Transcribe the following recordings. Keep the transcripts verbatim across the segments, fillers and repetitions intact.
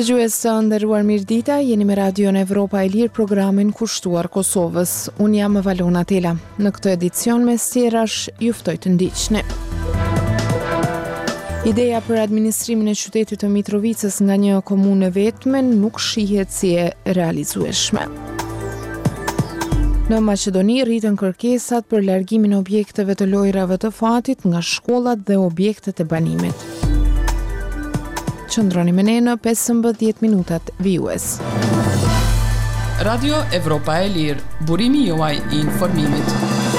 Dëgjues të nderuar, mirëdita, jeni me Radion Evropa e Lirë, programin kushtuar Kosovës. Unë jam Valona Tela. Në këtë edicion me stjerash, ju ftoj të ndiqni. Ideja për administrimin e qytetit të Mitrovicës nga një komunë vetme nuk shihet si e realizueshme. Në Maqedoni rritën kërkesat për largimin e objekteve të lojrave të fatit nga shkollat dhe objektet e banimit. Qëndroni me ne në pesëmbëdhjetë minutat vijues. Radio Evropa e Lirë, burimi juaj i informimit.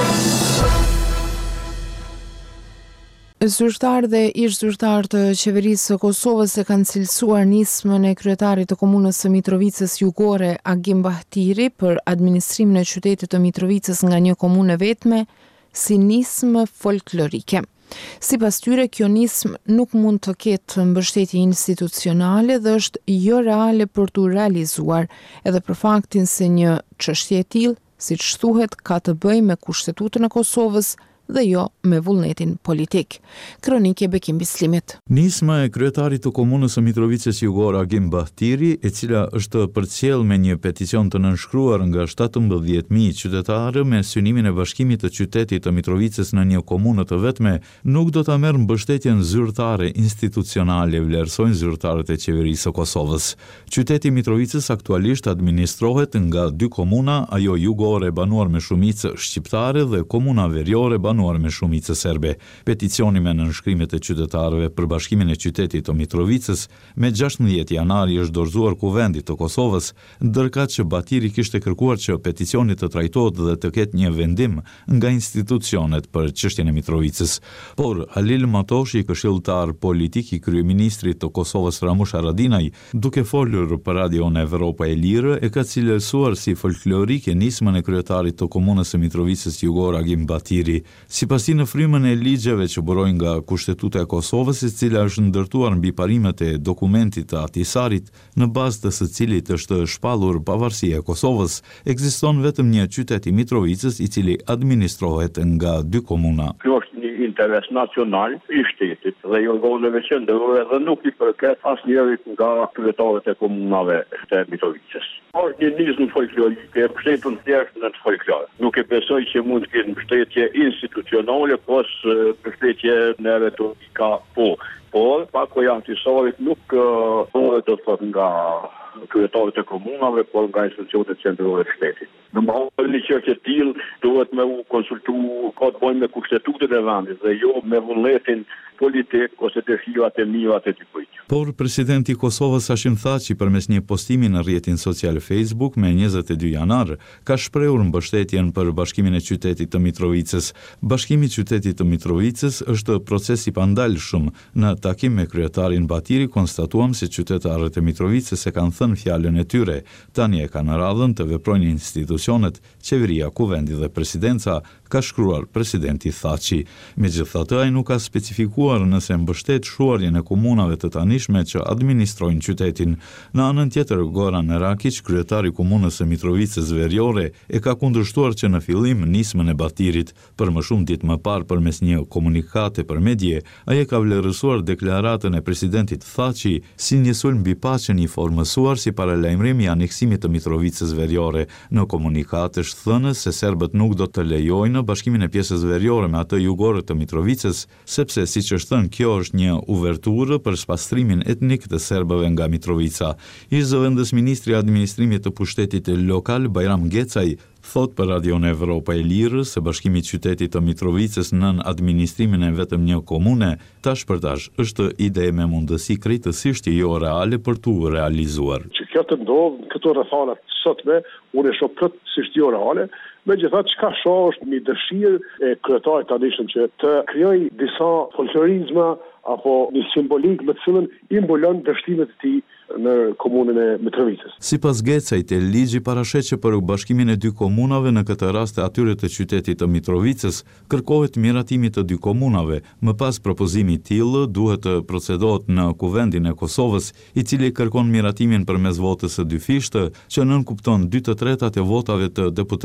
Zyrtar dhe ish zyrtar të qeverisë së Kosovës e kanë cilësuar nismën e kryetarit të komunës së Mitrovicës Jugore, Agim Bahtiri, për administrimin e qytetit të Mitrovicës nga një komunë vetme si nismë folklorike. Sipas tyre, kjo nismë nuk mund të ketë mbështetje institucionale dhe është jo reale për t'u realizuar, edhe për faktin se një çështje e tillë, siç thuhet, ka të bëjë me Kushtetutën e Kosovës dhe jo me vullnetin politik. Kronike Bekim Bislimit. Nisma e kryetarit të komunës së Mitrovicës Jugore, Agim Bahtiri, e cila është përcjell me një peticion të nënshkruar nga shtatëmbëdhjetë mijë qytetarë me synimin e bashkimit të qytetit të Mitrovicës në një komunë të vetme, nuk do ta merr mbështetjen zyrtare institucionale, vlerësojnë zyrtarët e qeverisë së Kosovës. Qyteti i Mitrovicës aktualisht administrohet nga dy komuna, ajo jugore banuar me shumicë shqiptare dhe komuna veriore banuar me shumicë serbe. Peticioni me nënshkrimet e qytetarëve për bashkimin e qytetit të Mitrovicës me gjashtëdhjetë janar i është dorëzuar Kuvendit të Kosovës, ndërkaq që Bahtiri kishte kërkuar që peticioni të trajtohet dhe të ketë një vendim nga institucionet për çështjen e Mitrovicës. Por Halil Matoshi, këshilltar politik i kryeministrit të Kosovës Ramush Haradinaj, duke folur për Radion Evropa e Lirë, e ka cilësuar si folklorike nismën e kryetarit të komunës së Mitrovicës Jugore, Agim Bahtiri. Sipas tij, në frymën e ligjeve që burojnë nga Kushtetuta e Kosovës, e cila është ndërtuar mbi parimet e dokumentit të Atisarit, në bazë të së cilit është shpallur pavarësia e Kosovës, ekziston vetëm një qytet i Mitrovicës i cili administrohet nga dy komuna. Kjo është një interes nacional i shtetit dhe i organeve qendrore dhe nuk i përket asnjërit nga kryetarët e komunave të Mitrovicës. Është një nismë folklorike e mbështetur thjesht në folklor. Nuk e besoj që mund të ketë mbështetje institucionale, pos mbështetje në retorika po. Por, pako janë antisorit nuk uh, do të thotë nga kryetarët e komunave, por nga institucionet qendrore të shtetit. Në mahallë një çështje të tillë duhet me u konsultu, ka të bëjë me kushtetutën e vendit dhe jo me vullnetin politik ose dëshirat e mira të dikujt. Por presidenti i Kosovës Hashim Thaçi, përmes një postimi në rrjetin social Facebook me njëzet e dy janar, ka shprehur mbështetjen për bashkimin e qytetit të Mitrovicës. Bashkimi i qytetit të Mitrovicës është proces i pandalshëm. Në takim me kryetarin Bahtiri konstatuam se qytetarët e Mitrovicës e kanë thënë fjalën e tyre. Tani e kanë radhën të veprojnë institucionet, qeveria, kuvendi dhe presidenca, ka shkruar presidenti Thaçi. Megjithatë, ai nuk ka specifikuar nëse mbështet shuarjen e komunave të tanishme që administrojnë qytetin. Në anën tjetër, Goran Erakić, kryetari i komunës së Mitrovicës Veriore, e ka kundërshtuar që në fillim nismën e Bahtirit. Për më shumë ditë më parë, përmes një komunikate për medje, ai e ka vlerësuar deklaratën e presidentit Thaçi si një sulm mbi paqen i formësuar si paralajmërim i aneksimit të Mitrovicës Veriore. Në komunikat është thënë se serbët nuk do të lejojnë bashkimin e pjesës veriore me atë jugore të Mitrovicës, sepse siç është thënë, kjo është një uverturë për spastrimin etnik të serbëve nga Mitrovica. Ish zëvendës ministri i administrimit të pushtetit lokal Bajram Gecaj thot për Radion Evropa e Lirë se bashkimi i qytetit të Mitrovicës nën administrimin e vetëm një komune, tash për tash është ide me mundësi krejtësisht jo reale për tu realizuar. Që kjo të ndodhë këto rrethana sotme, unë e shoh plotësisht jo reale. Megjithatë, çka shoh është një dëshirë e kryetarit tanishëm që të krijojë disa folklorizma apo një simbolik me të cilën i mbulon dështimet e tij në komunën e Mitrovicës. Sipas Gecajt, ligji parashet që për bashkimin e dy komunave, në këtë rast e atyre të qytetit të Mitrovicës, kërkohet miratimi të dy komunave. Më pas propozimi i tillë duhet të procedohet në Kuvendin e Kosovës, i cili kërkon miratimin përmes votës së dyfishtë, që nënkupton dy të tretat e votave të deputetëve të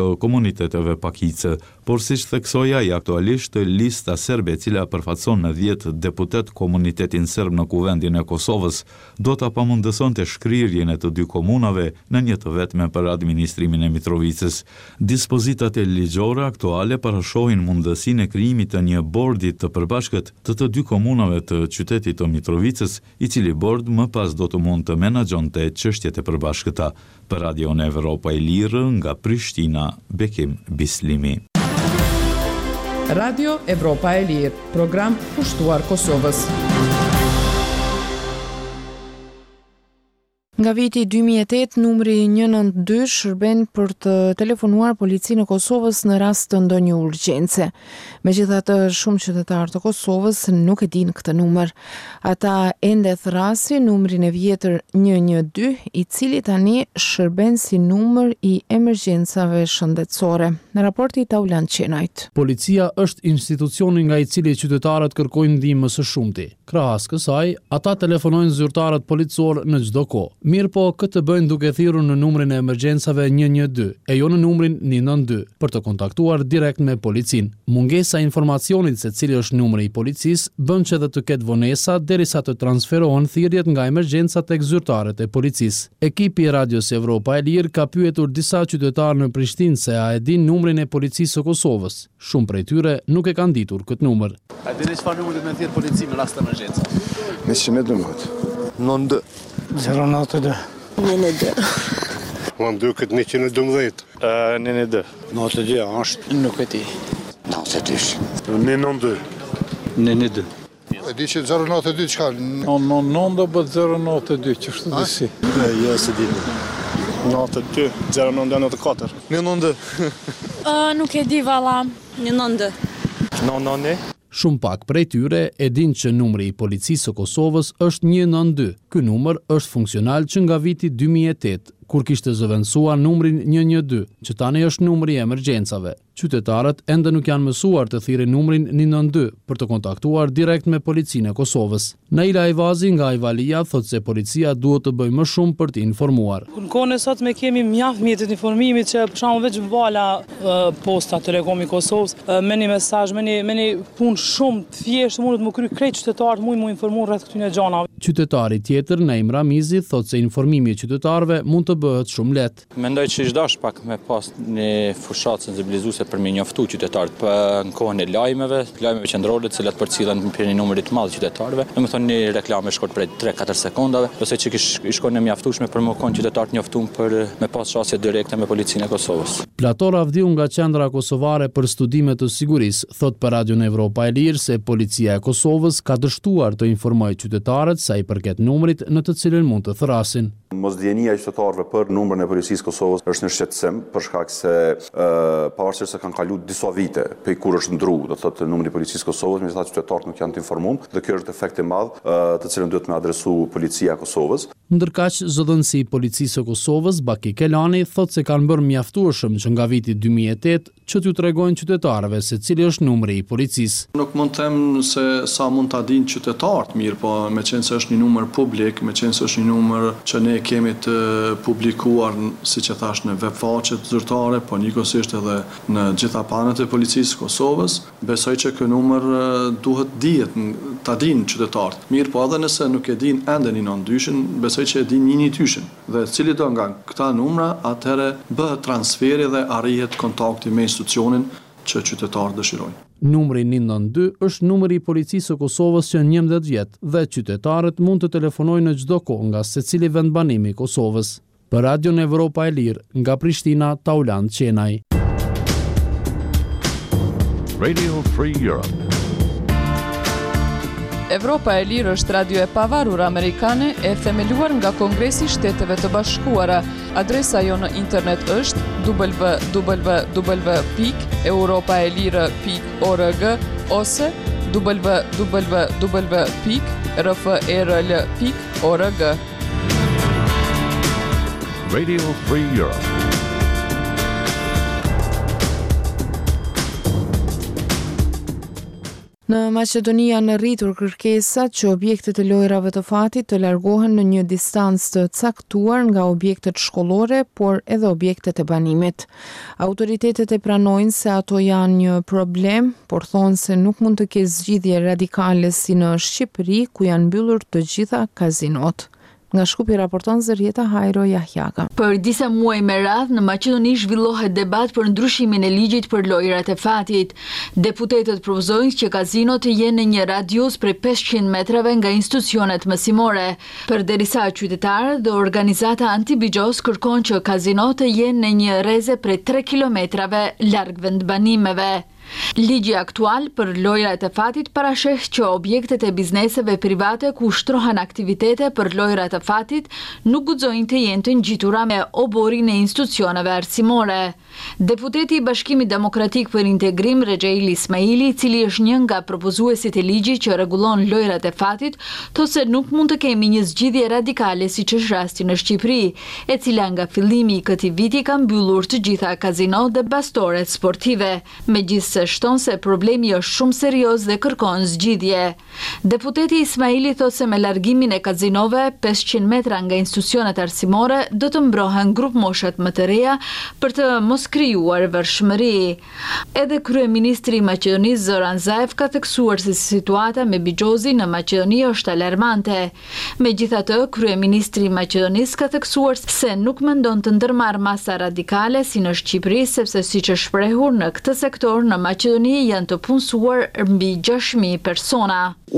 të komuniteteve pakice, por siç theksoi ai aktualisht lista serbe e cila përfaqëson në dhjetë deputet komunitetin serb në kuvendin e Kosovës, do ta pamundësonte shkrirjen e të dy komunave në një të vetme për administrimin e Mitrovicës. Dispozitat e ligjore aktuale parashohin mundësinë e krijimit të një bordi të përbashkët të të dy komunave të qytetit të Mitrovicës, i cili bord më pas do të mund të menaxhonte çështjet e përbashkëta. Për Radio Evropa e Lirë nga Prishtina, Bekim Bislimi. Radio Evropa e Lirë, program pushtuar Kosovës. Nga viti dy mijë e tetë, numri një nëntë dy shërben për të telefonuar policinë e Kosovës në rast të ndonjë urgjence. Megjithatë, shumë qytetarë të Kosovës nuk e dinë këtë numër. Ata ende thrasin numrin e vjetër një një dy, i cili tani shërben si numër i emergjencave shëndetësore. Në raporti Taulan Qenajt. Policia është institucioni nga i cili qytetarët kërkojnë ndihmë së shumti. Krahas kësaj, ata telefonojnë zyrtarët policor në çdo kohë. Mirë po, këtë bëjnë duke thirrur në numrin e emergjencave një një dy, e jo në numrin një nëntë dy, për të kontaktuar direkt me policinë. Mungesa e informacionit se cili është numri i policisë bën që edhe të ketë vonesa derisa të transferohen thirrjet nga emergjenca tek zyrtarët e policisë. Ekipi i Radios Evropa e Lirë ka pyetur disa qytetarë në Prishtinë se a e din numrin e policisë së Kosovës. Shumë prej tyre nuk e kanë ditur këtë numër. A dini çfarë numri do të thirr policinë në rast të emergjencë? njëqind e dodici. nëntë zero nëntë dy. një një dy. Unë dy këtë njëqind e dodici. një një dy. nëntë dy është. Nuk e di. nëntë dy. një nëntë dy. një një dy. E di që zero nëntë dy çka? nëntë do bëhet zero nëntë dy, ç'është disi? Jo, se di. nëntë dy, zero nëntë nëntë katër. një nëntë dy. Nuk e di valla. një nëntë dy. nëntë nëntë. Shumë pak prej tyre e din që numri i policisë së Kosovës është një nëntë dy. Ky numër është funksional që nga viti dy mijë e tetë, kur kishte zëvendësuar numrin një një dy, që tani është numri i emergjencave. Qytetarët ende nuk janë mësuar të thirrin numrin një nëntë dy për të kontaktuar direkt me policinë e Kosovës. Naila Ajvazi nga Ajvalia thotë se policia duhet të bëjë më shumë për të informuar. Në kohën e sotme kemi mjaft mjetet informimit që për shembull veç vala posta Telekomi Kosovës me një mesazh, me një me një punë shumë të thjeshtë mund të më kry krejt qytetarët mund të informojnë rreth këtyre gjërave. Qytetari tjetër, Naim Ramizi, thotë se informimi i qytetarëve mund të bëhet shumë lehtë. Mendoj që ish dash pak me pas një fushatë sensibilizuese për me njoftu qytetarët për në kohën e lajmeve, lajmeve qendrore të cilat përcillen për një numër të madh qytetarëve. Domethënë një reklamë shkurt prej tre katër sekondave, ose që i shkon e mjaftueshme për më kon qytetarët njoftuar për me pas çështje direkte me policinë e Kosovës. Plator Avdiu nga Qendra Kosovare për Studime të Sigurisë thot për Radion Evropa e Lirë se policia e Kosovës ka dështuar të informojë qytetarët sa i përket numrit në të cilën mund të thrasin. Mosdjenia e qytetarëve për numrin e policisë Kosovës është në shqetësim për shkak se pavarësisht se kanë kaluar disa vite pe kur është ndruar, do thotë numri i policisë Kosovës, megjithatë qytetarët nuk janë të informuar dhe kjo është efekt i madh të cilën duhet të adresu policia e Kosovës. Ndërkaq zëdhënësi i policisë së Kosovës, Baki Kelani, thotë se kanë bërë mjaftueshëm që nga viti dy mijë e tetë që t'ju tregojnë qytetarëve se cili është numri i policisë. Nuk mund të them se sa mund ta dinë qytetarët mirë, po me qenë se është një numër publik, me qenë se është një numër që ne kemi të publikuar, siç e thash, në webfaqet zyrtare, po njëkohësisht edhe në gjitha panët e policisë së Kosovës, besoj që ky numër duhet dihet, ta dinë qytetarët. Mirë, po edhe nëse nuk e dinë ende një nëntë dyshin, besoj që e dinë një një dyshin. Dhe cili do nga këta numra, atëherë bëhet transferi dhe arrihet kontakti me institucionin që qytetarët dëshirojnë. Numri një nëntë dy është numri i policisë së Kosovës që njëmbëdhjetë vjet dhe qytetarët mund të telefonojnë në çdo kohë nga secili vendbanimi i Kosovës. Për Radion Evropa e Lirë, nga Prishtina, Taulan Qenaj. Radio Free Europe. Evropa e Lirë është radio e pavarur amerikane e themeluar nga Kongresi i Shteteve të Bashkuara. Adresa jo në internet është w w w pikë europaelire pikë org ose w w w pikë r f e r l pikë org. Radio Free Europe. Në Maqedoni janë rritur kërkesat që objektet e lojrave të fatit të largohen në një distancë të caktuar nga objektet shkollore, por edhe objektet e banimit. Autoritetet e pranojnë se ato janë një problem, por thonë se nuk mund të ketë zgjidhje radikale si në Shqipëri, ku janë mbyllur të gjitha kazinot. Nga Shkupi raporton Zërieta Hajro Jahjaga. Për disa muaj me radhë në Maqedoni zhvillohet debat për ndryshimin e ligjit për lojrat e fatit. Deputetët provozojnë që kazinot të jenë në një radius prej pesëqind metrave nga institucionet mësimore. Përderisa qytetarët dhe organizata anti-bixhos kërkojnë që kazinot të jenë në një rreze prej tre kilometrave larg vendbanimeve. Ligji aktual për lojrat e fatit parasheh që objektet e bizneseve private ku ushtrohen aktivitete për lojrat e fatit nuk guxojnë të jenë të ngjitura me oborin e institucioneve arsimore. Deputeti i Bashkimit Demokratik për Integrim Rexheili Ismaili, i cili është një nga propozuesit e ligjit që rregullon lojrat e fatit, thotë se nuk mund të kemi një zgjidhje radikale siç është rasti në Shqipëri, e cila nga fillimi i këtij viti ka mbyllur të gjitha kazinot dhe bastoret sportive. Megjithëse shton se problemi është shumë serioz dhe kërkon zgjidhje. Deputeti Ismaili thotë se me largimin e kazinove pesëqind metra nga institucionet arsimore do të mbrohen grup moshat më të reja për të mos krijuar vërshmëri. Edhe kryeministri i Maqedonisë Zoran Zaev ka theksuar se situata me bixhozi në Maqedoni është alarmante. Megjithatë, kryeministri i Maqedonisë ka theksuar se nuk mendon të ndërmarrë masa radikale si në Shqipëri, sepse siç është shprehur në këtë sektor në Maqedoni janë të punësuar mbi gjashtë mijë persona.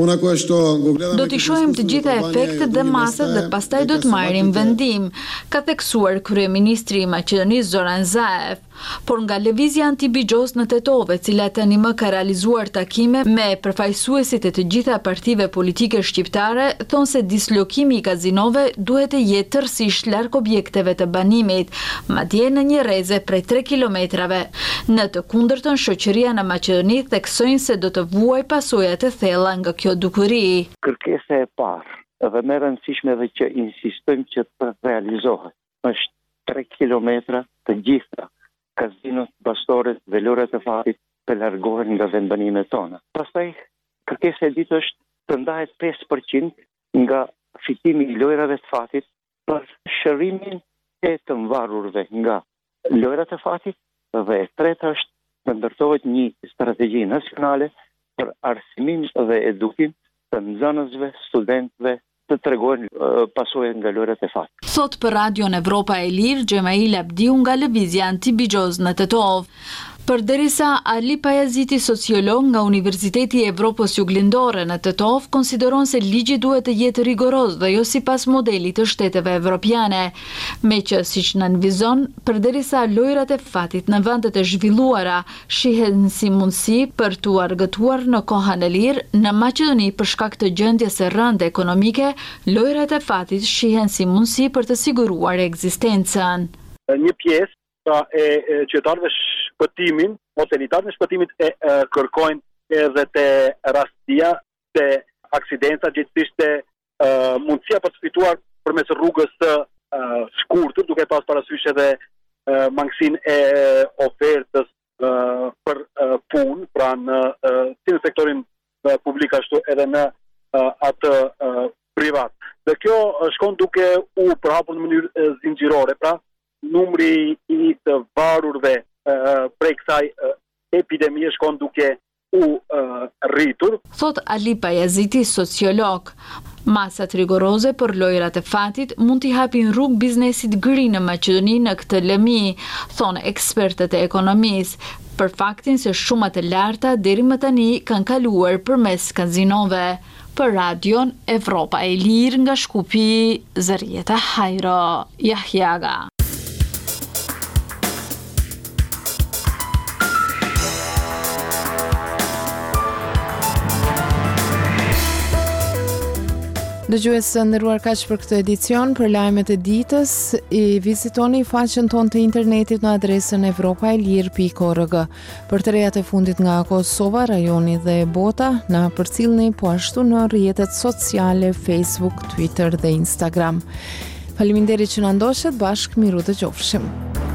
Do t'i shohim të gjitha efektet dhe masat dhe pastaj do të marrim vendim, ka theksuar kryeministri i Maqedonisë Zoran Zaev. Por nga lëvizja anti-bixhos në Tetove, cila tani më ka realizuar takime me përfaqësuesit e të gjitha partive politike shqiptare, thonë se dislokimi i kazinove duhet të jetë tërësisht larg objekteve të banimit, madje në një rreze prej tre kilometrave. Në të kundërtën, shoqëria në Maqedoni theksojnë se do të vuajë pasoja të thella nga kjo dukuri. Kërkesa e parë dhe më e rëndësishme dhe që insistojmë që të realizohet është tre kilometra të gjitha kazinot, bastoret dhe lojrat e fatit të largohen nga vendbanimet tona. Pastaj, kërkesa e dytë është të ndahet pesë përqind nga fitimi i lojrave të fatit për shërimin e të mvarurve nga lojrat e fatit, dhe e treta është të ndërtohet një strategji nacionale për arsimim dhe edukim të nxënësve, studentëve të tregojnë uh, pasojën nga lojrat e fatit. Thot për Radion Evropa e Lirë, Gjemail Abdiu nga lëvizja anti-bixhos në Tetov. Përderisa Ali Pajaziti, sociolog nga Universiteti i Evropës Juglindore në Tetov, konsideron se ligji duhet të jetë rigoroz dhe jo sipas modelit të shteteve evropiane. Me që siç nënvizon, përderisa lojrat e fatit në vendet e zhvilluara shihen si mundësi për t'u argëtuar në kohën e lirë, në Maqedoni për shkak të gjendjes së rëndë ekonomike, lojrat e fatit shihen si mundësi për të siguruar ekzistencën. Një pjesë pra e, e qytetarëve shpëtimin, ose elitarët në shpëtimit e, e kërkojnë edhe te rastia, te aksidenta, gjithësisht te e, mundësia për të fituar përmes rrugës të e, shkurtër, duke pas parasysh edhe e, mangësinë e ofertës e, për e, punë, pra në e, si në sektorin e, publik ashtu edhe në e, atë e, privat. Dhe kjo shkon duke u përhapur në mënyrë e, zinxhirore, pra numri i të varurve uh, prej kësaj uh, epidemie shkon duke u uh, rritur. Thot Ali Pajaziti, sociolog. Masat rigoroze për lojrat e fatit mund t'i hapin rrugë biznesit gri në Maqedoni në këtë lëmi, thonë ekspertët e ekonomisë, për faktin se shumat e larta deri më tani kanë kaluar përmes kazinove. Për Radion Evropa e Lirë nga Shkupi, Zërieta Hajro Jahjaga. Dëgjues nderuar, kaq për këtë edicion. Për lajmet e ditës, i vizitoni faqen tonë të internetit në adresën evropa e lirë pikë org. Për të rejat e fundit nga Kosova, rajoni dhe bota, na përcillni po ashtu në rrjetet sociale Facebook, Twitter dhe Instagram. Faleminderit që na ndoqët, bashkë miru dëgjofshim.